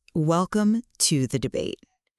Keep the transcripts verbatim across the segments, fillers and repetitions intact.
Welcome to the debate.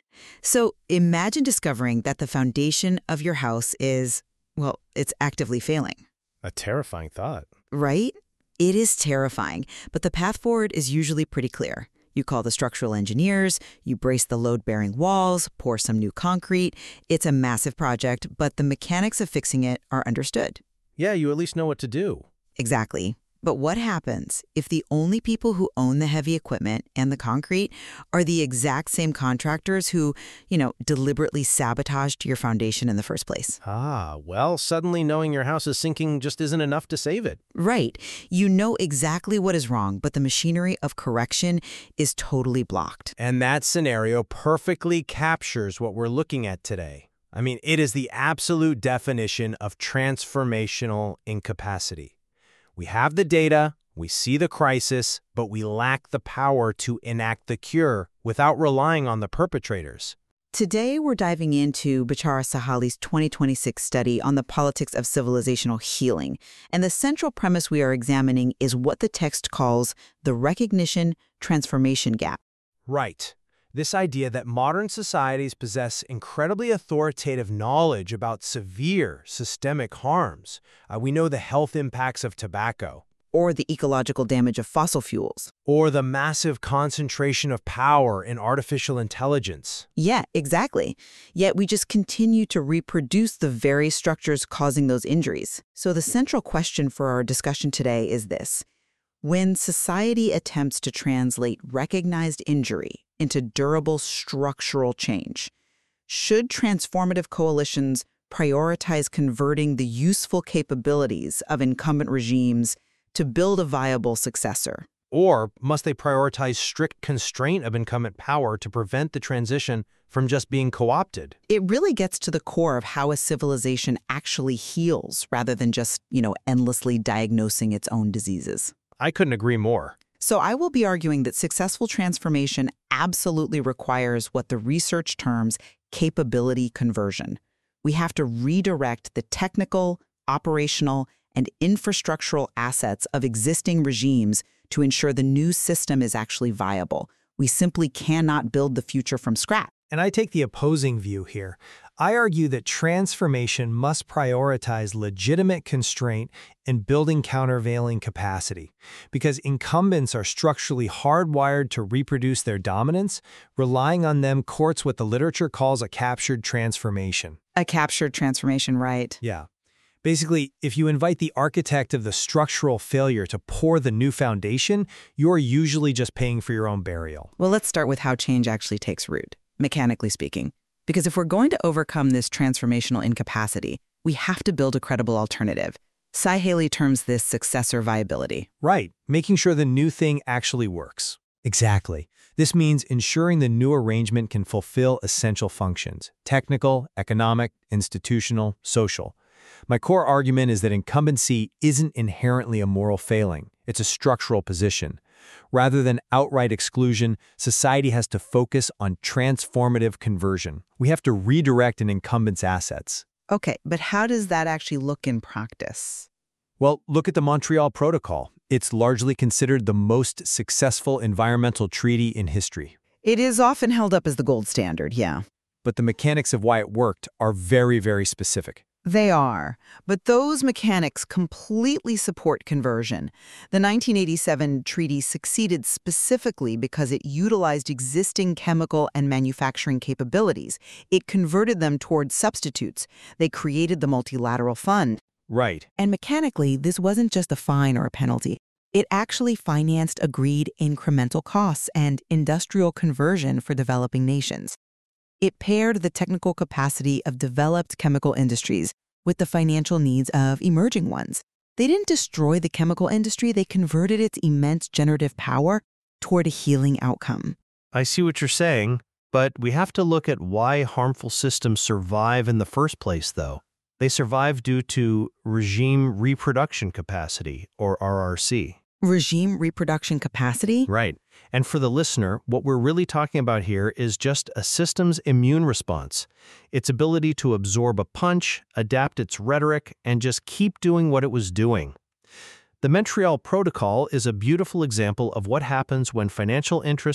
So imagine discovering that the foundation of your house is, well, it's actively failing, A terrifying thought. right? It is terrifying, but the path forward is usually pretty clear. You call the structural engineers, you brace the load-bearing walls, pour some new concrete. It's a massive project, but the mechanics of fixing it are understood. Yeah, you at least know what to do. Exactly. But what happens if the only people who own the heavy equipment and the concrete are the exact same contractors who, you know, deliberately sabotaged your foundation in the first place? Ah, well, suddenly knowing your house is sinking just isn't enough to save it. Right. You know exactly what is wrong, but the machinery of correction is totally blocked. And that scenario perfectly captures what we're looking at today. I mean, it is the absolute definition of transformational incapacity. We have the data, we see the crisis, but we lack the power to enact the cure without relying on the perpetrators. Today, we're diving into Bechara Sahali's twenty twenty-six study on the politics of civilizational healing. And the central premise we are examining is what the text calls the recognition-transformation gap. Right. This idea that modern societies possess incredibly authoritative knowledge about severe systemic harms. Uh, we know the health impacts of tobacco, Or the ecological damage of fossil fuels. or the massive concentration of power in artificial intelligence. Yeah, exactly. Yet we just continue to reproduce the very structures causing those injuries. So the central question for our discussion today is this. When society attempts to translate recognized injury into durable structural change, should transformative coalitions prioritize converting the useful capabilities of incumbent regimes to build a viable successor? Or must they prioritize strict constraint of incumbent power to prevent the transition from just being co-opted? It really gets to the core of how a civilization actually heals rather than just, you know, endlessly diagnosing its own diseases. I couldn't agree more. So I will be arguing that successful transformation absolutely requires what the research terms capability conversion. We have to redirect the technical, operational, and infrastructural assets of existing regimes to ensure the new system is actually viable. We simply cannot build the future from scratch. And I take the opposing view here. I argue that transformation must prioritize legitimate constraint and building countervailing capacity, because incumbents are structurally hardwired to reproduce their dominance. Relying on them courts what the literature calls a captured transformation. A captured transformation, right? Yeah. Basically, if you invite the architect of the structural failure to pour the new foundation, you're usually just paying for your own burial. Well, let's start with how change actually takes root, mechanically speaking. Because if we're going to overcome this transformational incapacity, we have to build a credible alternative. Cy Haley terms this successor viability. Right, making sure the new thing actually works. Exactly. This means ensuring the new arrangement can fulfill essential functions: technical, economic, institutional, social. My core argument is that incumbency isn't inherently a moral failing. It's a structural position. Rather than outright exclusion, society has to focus on transformative conversion. We have to redirect an incumbent's assets. Okay, but how does that actually look in practice? Well, look at the Montreal Protocol. It's largely considered the most successful environmental treaty in history. It is often held up as the gold standard, yeah. But the mechanics of why it worked are very, very specific. They are, but those mechanics completely support conversion. The nineteen eighty-seven treaty succeeded specifically because it utilized existing chemical and manufacturing capabilities. It converted them towards substitutes. They created the multilateral fund. Right. And mechanically, this wasn't just a fine or a penalty. It actually financed agreed incremental costs and industrial conversion for developing nations. It paired the technical capacity of developed chemical industries with the financial needs of emerging ones. They didn't destroy the chemical industry, they converted its immense generative power toward a healing outcome. I see what you're saying, but we have to look at why harmful systems survive in the first place, though. They survive due to regime reproduction capacity, or R R C. Regime reproduction capacity? Right. And for the listener, what we're really talking about here is just a system's immune response, its ability to absorb a punch, adapt its rhetoric, and just keep doing what it was doing. The Montreal Protocol is a beautiful example of what happens when financial interests,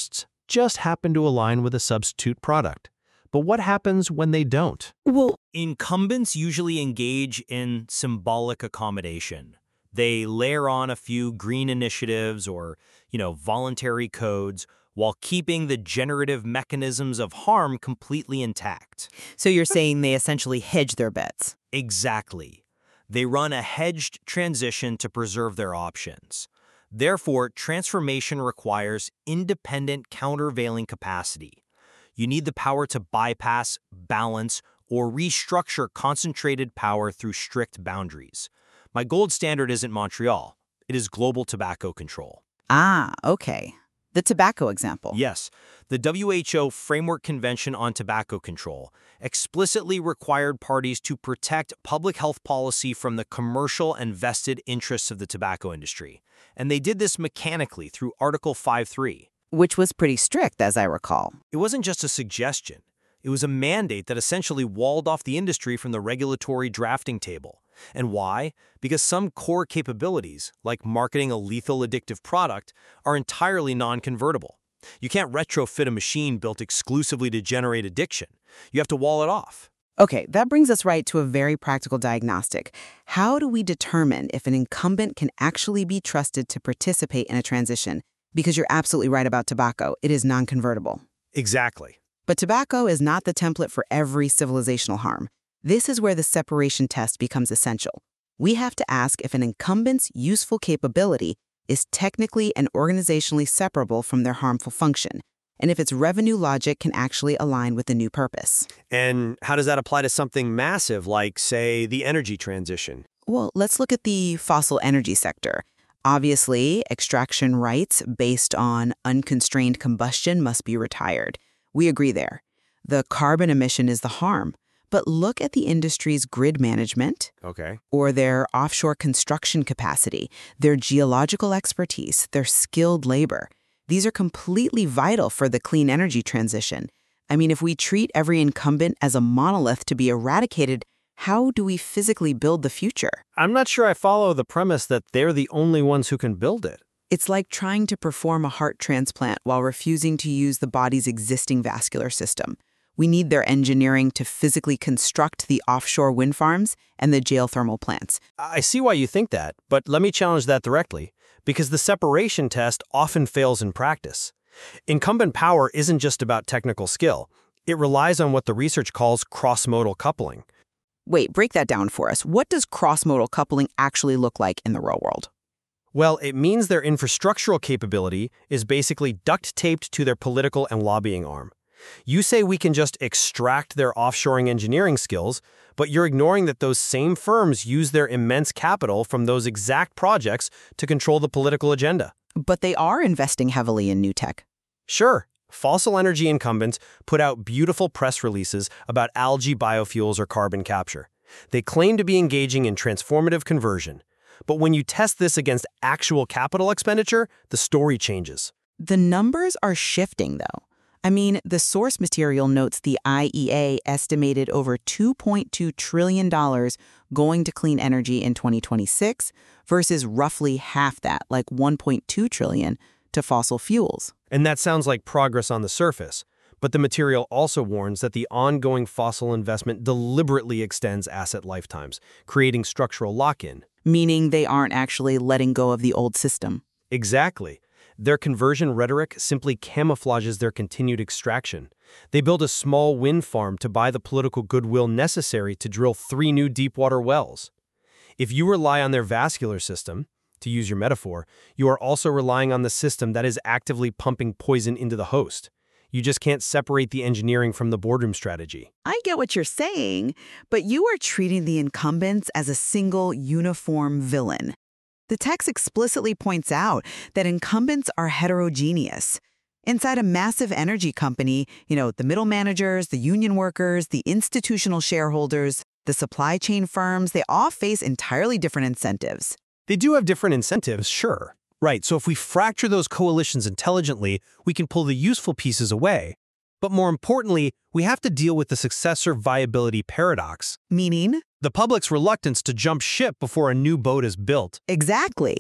just happen to align with a substitute product. But what happens when they don't? Well, Incumbents usually engage in symbolic accommodation. They layer on a few green initiatives or, you know, voluntary codes while keeping the generative mechanisms of harm completely intact. so you're saying they essentially hedge their bets. Exactly. They run a hedged transition to preserve their options. Therefore, transformation requires independent countervailing capacity. You need the power to bypass, balance, or restructure concentrated power through strict boundaries. My gold standard isn't Montreal. It is global tobacco control. Ah, okay. The tobacco example. Yes, the W H O Framework Convention on Tobacco Control explicitly required parties to protect public health policy from the commercial and vested interests of the tobacco industry. And they did this mechanically through Article five point three. Which was pretty strict, as I recall. It wasn't just a suggestion. It was a mandate that essentially walled off the industry from the regulatory drafting table. And why? Because some core capabilities, like marketing a lethal addictive product, are entirely non-convertible. You can't retrofit a machine built exclusively to generate addiction. You have to wall it off. Okay, that brings us right to a very practical diagnostic. How do we determine if an incumbent can actually be trusted to participate in a transition? Because you're absolutely right about tobacco. It is non-convertible. Exactly. But tobacco is not the template for every civilizational harm. This is where the separation test becomes essential. We have to ask if an incumbent's useful capability is technically and organizationally separable from their harmful function, and if its revenue logic can actually align with the new purpose. And how does that apply to something massive like, say, the energy transition? Well, let's look at the fossil energy sector. Obviously, extraction rights based on unconstrained combustion must be retired. We agree there. The carbon emission is the harm. But look at the industry's grid management, Okay. or their offshore construction capacity, their geological expertise, their skilled labor. These are completely vital for the clean energy transition. I mean, if we treat every incumbent as a monolith to be eradicated, how do we physically build the future? I'm not sure I follow the premise that they're the only ones who can build it. It's like trying to perform a heart transplant while refusing to use the body's existing vascular system. We need their engineering to physically construct the offshore wind farms and the geothermal plants. I see why you think that, but let me challenge that directly, because the separation test often fails in practice. Incumbent power isn't just about technical skill. It relies on what the research calls cross-modal coupling. Wait, break that down for us. What does cross-modal coupling actually look like in the real world? Well, it means their infrastructural capability is basically duct-taped to their political and lobbying arm. You say we can just extract their offshoring engineering skills, but you're ignoring that those same firms use their immense capital from those exact projects to control the political agenda. But they are investing heavily in new tech. Sure, fossil energy incumbents put out beautiful press releases about algae biofuels or carbon capture. They claim to be engaging in transformative conversion. But when you test this against actual capital expenditure, the story changes. The numbers are shifting, though. I mean, the source material notes the I E A estimated over two point two trillion dollars going to clean energy in twenty twenty-six versus roughly half that, like one point two trillion dollars, to fossil fuels. And that sounds like progress on the surface. But the material also warns that the ongoing fossil investment deliberately extends asset lifetimes, creating structural lock-in. Meaning they aren't actually letting go of the old system. Exactly. Their conversion rhetoric simply camouflages their continued extraction. They build a small wind farm to buy the political goodwill necessary to drill three new deepwater wells. If you rely on their vascular system, to use your metaphor, you are also relying on the system that is actively pumping poison into the host. You just can't separate the engineering from the boardroom strategy. I get what you're saying, but you are treating the incumbents as a single, uniform villain. The text explicitly points out that incumbents are heterogeneous. Inside a massive energy company, you know, the middle managers, the union workers, the institutional shareholders, the supply chain firms, they all face entirely different incentives. They do have different incentives, sure. Right, so if we fracture those coalitions intelligently, we can pull the useful pieces away. But more importantly, we have to deal with the successor viability paradox. Meaning? The public's reluctance to jump ship before a new boat is built. Exactly.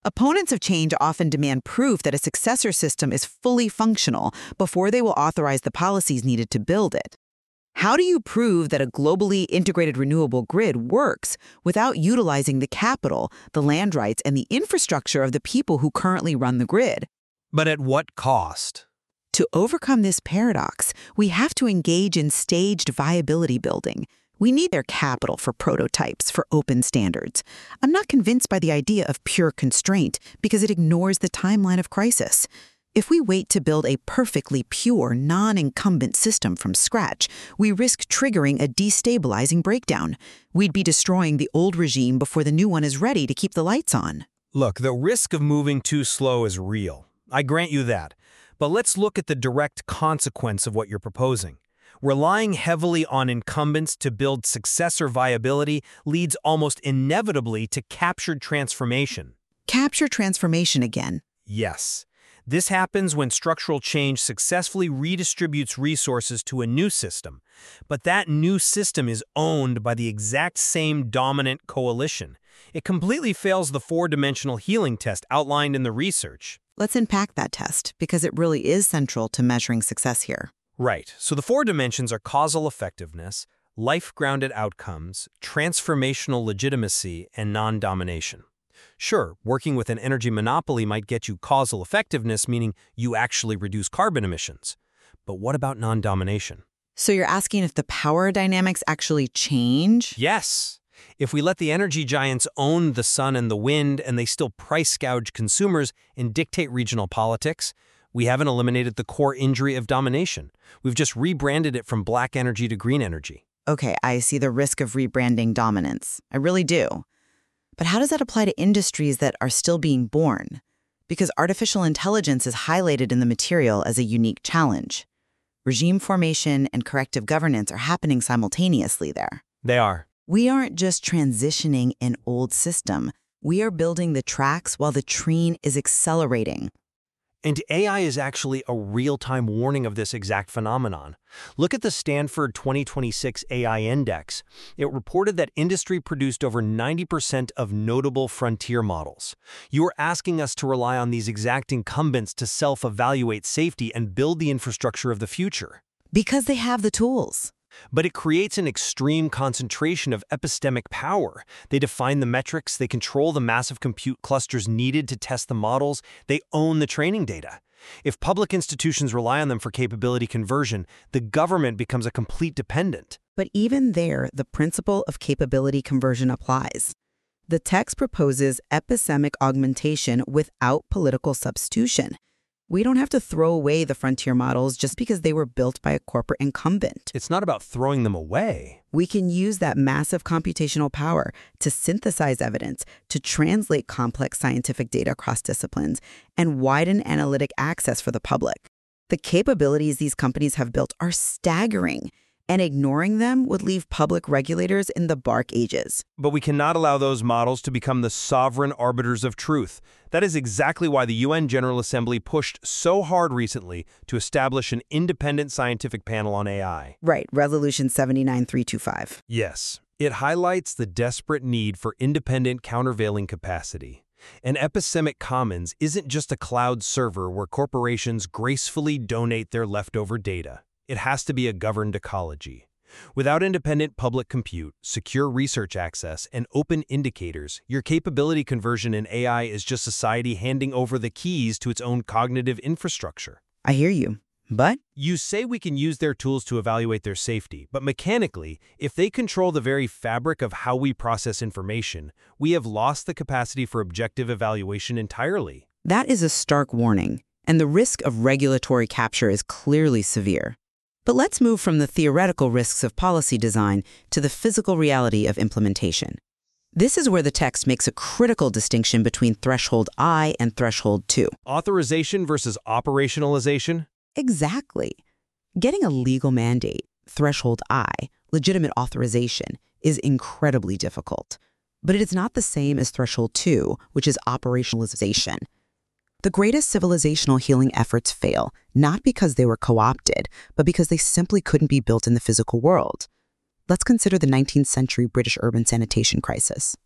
Opponents of change often demand proof that a successor system is fully functional before they will authorize the policies needed to build it. How do you prove that a globally integrated renewable grid works without utilizing the capital, the land rights, and the infrastructure of the people who currently run the grid? But at what cost? To overcome this paradox, we have to engage in staged viability building. We need their capital for prototypes, for open standards. I'm not convinced by the idea of pure constraint because it ignores the timeline of crisis. If we wait to build a perfectly pure, non-incumbent system from scratch, we risk triggering a destabilizing breakdown. We'd be destroying the old regime before the new one is ready to keep the lights on. Look, the risk of moving too slow is real. I grant you that. But let's look at the direct consequence of what you're proposing. Relying heavily on incumbents to build successor viability leads almost inevitably to captured transformation. Capture transformation again. Yes. This happens when structural change successfully redistributes resources to a new system, but that new system is owned by the exact same dominant coalition. It completely fails the four-dimensional healing test outlined in the research. Let's unpack that test, because it really is central to measuring success here. Right. So the four dimensions are causal effectiveness, life-grounded outcomes, transformational legitimacy, and non-domination. Sure, working with an energy monopoly might get you causal effectiveness, meaning you actually reduce carbon emissions. But what about non-domination? So you're asking if the power dynamics actually change? Yes. If we let the energy giants own the sun and the wind and they still price gouge consumers and dictate regional politics, we haven't eliminated the core injury of domination. We've just rebranded it from black energy to green energy. Okay, I see the risk of rebranding dominance. I really do. But how does that apply to industries that are still being born? Because artificial intelligence is highlighted in the material as a unique challenge. Regime formation and corrective governance are happening simultaneously there. They are. We aren't just transitioning an old system. We are building the tracks while the train is accelerating. And A I is actually a real-time warning of this exact phenomenon. Look at the Stanford twenty twenty-six A I Index. It reported that industry produced over ninety percent of notable frontier models. You are asking us to rely on these exact incumbents to self-evaluate safety and build the infrastructure of the future. Because they have the tools. But it creates an extreme concentration of epistemic power. They define the metrics, they control the massive compute clusters needed to test the models, they own the training data. If public institutions rely on them for capability conversion, the government becomes a complete dependent. But even there, the principle of capability conversion applies. The text proposes epistemic augmentation without political substitution. We don't have to throw away the frontier models just because they were built by a corporate incumbent. It's not about throwing them away. We can use that massive computational power to synthesize evidence, to translate complex scientific data across disciplines, and widen analytic access for the public. The capabilities these companies have built are staggering, and ignoring them would leave public regulators in the dark ages. But we cannot allow those models to become the sovereign arbiters of truth. That is exactly why the U N General Assembly pushed so hard recently to establish an independent scientific panel on A I. Right, Resolution seventy-nine three twenty-five. Yes. It highlights the desperate need for independent countervailing capacity. An epistemic commons isn't just a cloud server where corporations gracefully donate their leftover data. It has to be a governed ecology. Without independent public compute, secure research access, and open indicators, your capability conversion in A I is just society handing over the keys to its own cognitive infrastructure. I hear you, but? You say we can use their tools to evaluate their safety, but mechanically, if they control the very fabric of how we process information, we have lost the capacity for objective evaluation entirely. That is a stark warning, and the risk of regulatory capture is clearly severe. But let's move from the theoretical risks of policy design to the physical reality of implementation. This is where the text makes a critical distinction between threshold I and threshold two. Authorization versus operationalization? Exactly. Getting a legal mandate, threshold I, legitimate authorization, is incredibly difficult. But it is not the same as threshold two, which is operationalization. The greatest civilizational healing efforts fail, not because they were co-opted, but because they simply couldn't be built in the physical world. Let's consider the nineteenth century British urban sanitation crisis.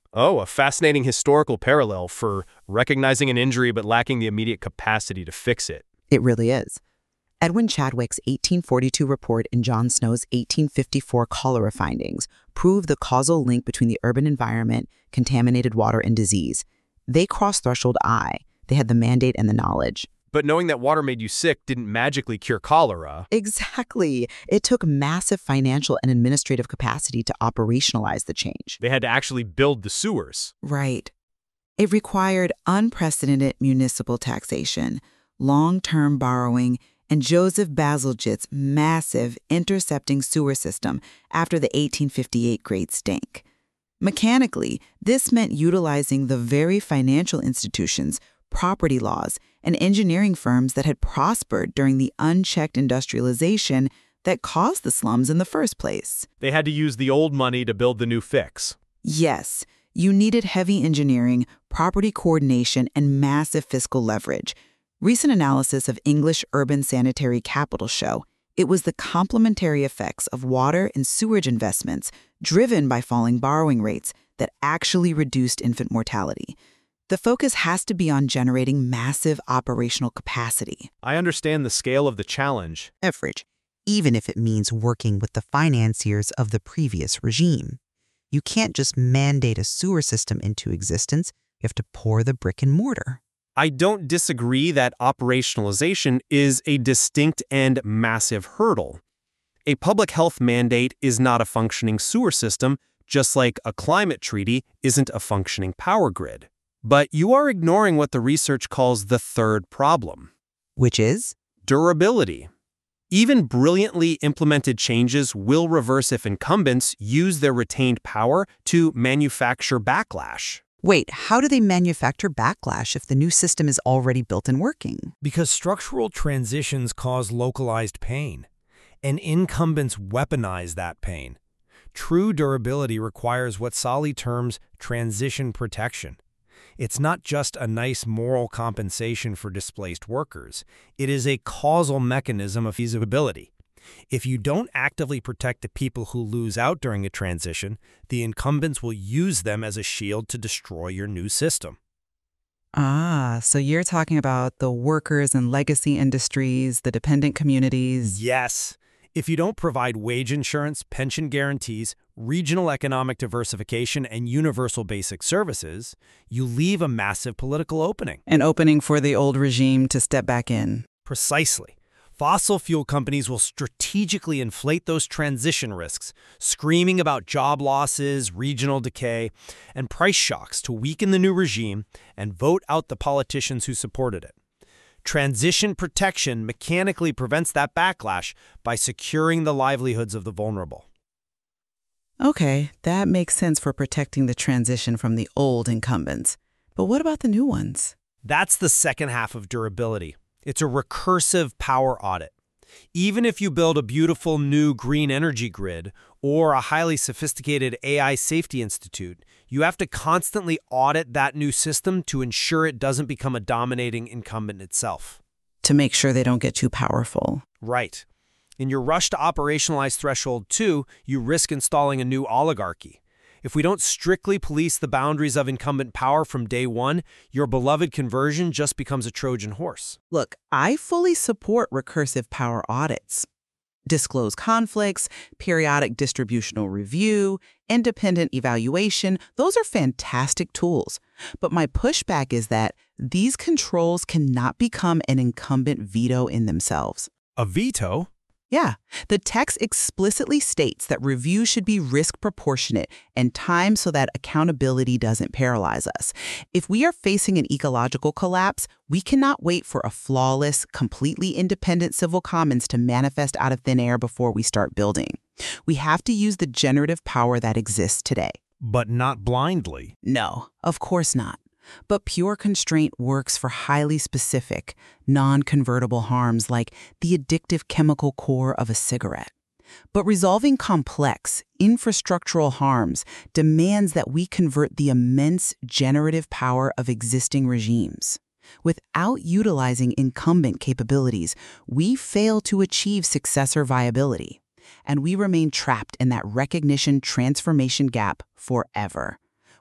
Oh, a fascinating historical parallel for recognizing an injury but lacking the immediate capacity to fix it. It really is. Edwin Chadwick's eighteen forty-two report and John Snow's eighteen fifty-four cholera findings prove the causal link between the urban environment, contaminated water, and disease. They crossed threshold I. They had the mandate and the knowledge. But knowing that water made you sick didn't magically cure cholera. Exactly. It took massive financial and administrative capacity to operationalize the change. They had to actually build the sewers. Right. It required unprecedented municipal taxation, long-term borrowing, and Joseph Bazalgette's massive intercepting sewer system after the eighteen fifty-eight Great Stink. Mechanically, this meant utilizing the very financial institutions, property laws, and engineering firms that had prospered during the unchecked industrialization that caused the slums in the first place. They had to use the old money to build the new fix. Yes, you needed heavy engineering, property coordination, and massive fiscal leverage. Recent analysis of English urban sanitary capital show it was the complementary effects of water and sewage investments driven by falling borrowing rates that actually reduced infant mortality. The focus has to be on generating massive operational capacity. I understand the scale of the challenge. Leverage, even if it means working with the financiers of the previous regime. You can't just mandate a sewer system into existence. You have to pour the brick and mortar. I don't disagree that operationalization is a distinct and massive hurdle. A public health mandate is not a functioning sewer system, just like a climate treaty isn't a functioning power grid. But you are ignoring what the research calls the third problem. Which is? Durability. Even brilliantly implemented changes will reverse if incumbents use their retained power to manufacture backlash. Wait, how do they manufacture backlash if the new system is already built and working? Because structural transitions cause localized pain, and incumbents weaponize that pain. True durability requires what Solly terms transition protection. It's not just a nice moral compensation for displaced workers. It is a causal mechanism of feasibility. If you don't actively protect the people who lose out during a transition, the incumbents will use them as a shield to destroy your new system. Ah, so you're talking about the workers and legacy industries, the dependent communities. Yes. If you don't provide wage insurance, pension guarantees, regional economic diversification, and universal basic services, you leave a massive political opening. An opening for the old regime to step back in. Precisely. Fossil fuel companies will strategically inflate those transition risks, screaming about job losses, regional decay, and price shocks to weaken the new regime and vote out the politicians who supported it. Transition protection mechanically prevents that backlash by securing the livelihoods of the vulnerable. Okay, that makes sense for protecting the transition from the old incumbents. But what about the new ones? That's the second half of durability. It's a recursive power audit. Even if you build a beautiful new green energy grid or a highly sophisticated A I safety institute, you have to constantly audit that new system to ensure it doesn't become a dominating incumbent itself. To make sure they don't get too powerful. Right. In your rush to operationalize Threshold two, you risk installing a new oligarchy. If we don't strictly police the boundaries of incumbent power from day one, your beloved conversion just becomes a Trojan horse. Look, I fully support recursive power audits. Disclose conflicts, periodic distributional review, independent evaluation, those are fantastic tools. But my pushback is that these controls cannot become an incumbent veto in themselves. A veto? Yeah, the text explicitly states that review should be risk proportionate and timed so that accountability doesn't paralyze us. If we are facing an ecological collapse, we cannot wait for a flawless, completely independent civil commons to manifest out of thin air before we start building. We have to use the generative power that exists today. But not blindly. No, of course not. But pure constraint works for highly specific, non-convertible harms like the addictive chemical core of a cigarette. But resolving complex, infrastructural harms demands that we convert the immense generative power of existing regimes. Without utilizing incumbent capabilities, we fail to achieve successor viability, and we remain trapped in that recognition transformation gap forever.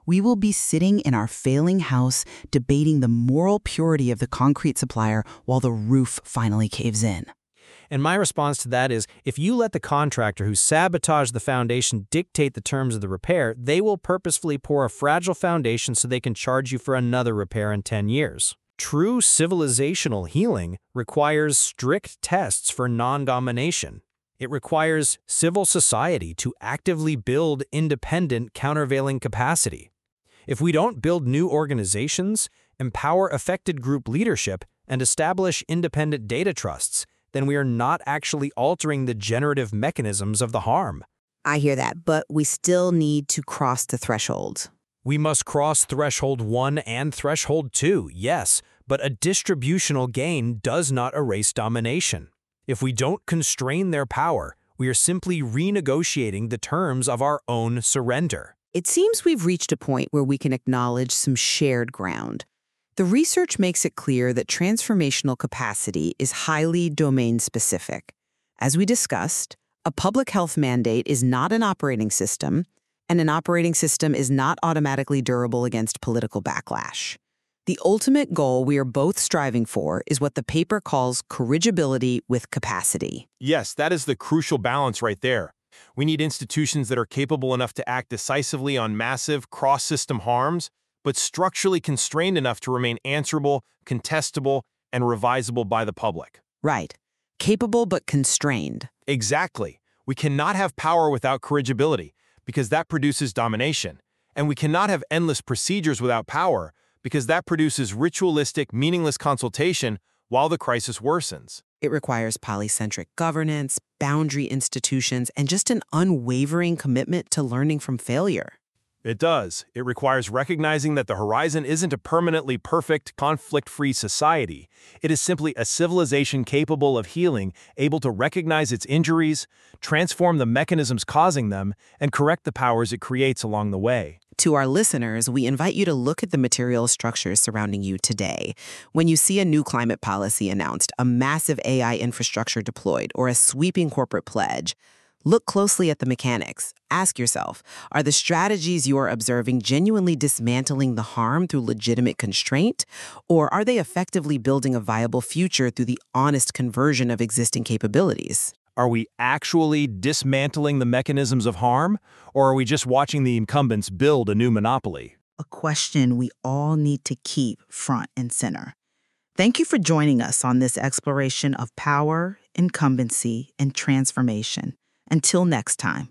we will be sitting in our failing house debating the moral purity of the concrete supplier while the roof finally caves in. And my response to that is, if you let the contractor who sabotaged the foundation dictate the terms of the repair, they will purposefully pour a fragile foundation so they can charge you for another repair in ten years. True civilizational healing requires strict tests for non-domination. It requires civil society to actively build independent countervailing capacity. If we don't build new organizations, empower affected group leadership, and establish independent data trusts, then we are not actually altering the generative mechanisms of the harm. I hear that, but we still need to cross the threshold. We must cross threshold one and threshold two, yes, but a distributional gain does not erase domination. If we don't constrain their power, we are simply renegotiating the terms of our own surrender. It seems we've reached a point where we can acknowledge some shared ground. The research makes it clear that transformational capacity is highly domain-specific. As we discussed, a public health mandate is not an operating system, and an operating system is not automatically durable against political backlash. The ultimate goal we are both striving for is what the paper calls corrigibility with capacity. Yes, that is the crucial balance right there. We need institutions that are capable enough to act decisively on massive, cross-system harms, but structurally constrained enough to remain answerable, contestable, and revisable by the public. Right. Capable but constrained. Exactly. We cannot have power without corrigibility, because that produces domination. And we cannot have endless procedures without power, because that produces ritualistic, meaningless consultation while the crisis worsens. It requires polycentric governance, boundary institutions, and just an unwavering commitment to learning from failure. It does. It requires recognizing that the horizon isn't a permanently perfect, conflict-free society. It is simply a civilization capable of healing, able to recognize its injuries, transform the mechanisms causing them, and correct the powers it creates along the way. To our listeners, we invite you to look at the material structures surrounding you today. When you see a new climate policy announced, a massive A I infrastructure deployed, or a sweeping corporate pledge, look closely at the mechanics. Ask yourself, are the strategies you are observing genuinely dismantling the harm through legitimate constraint, or are they effectively building a viable future through the honest conversion of existing capabilities? Are we actually dismantling the mechanisms of harm, or are we just watching the incumbents build a new monopoly? A question we all need to keep front and center. Thank you for joining us on this exploration of power, incumbency, and transformation. Until next time.